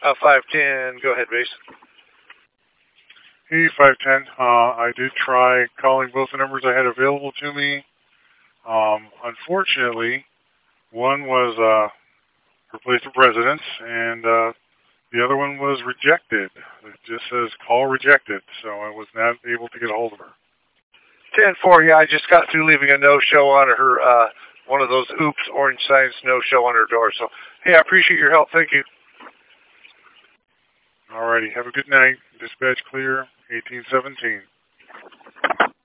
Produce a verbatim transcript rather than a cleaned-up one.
Uh, five ten, go ahead, base. Hey, five ten. Uh, I did try calling both the numbers I had available to me. Um, unfortunately, one was uh, replace the presidents, and uh, the other one was rejected. It just says call rejected, so I was not able to get a hold of her. ten four, yeah, I just got through leaving a no-show on her, uh, one of those oops orange signs no-show on her door. So, hey, I appreciate your help. Thank you. Alrighty, have a good night. Dispatch clear, eighteen seventeen.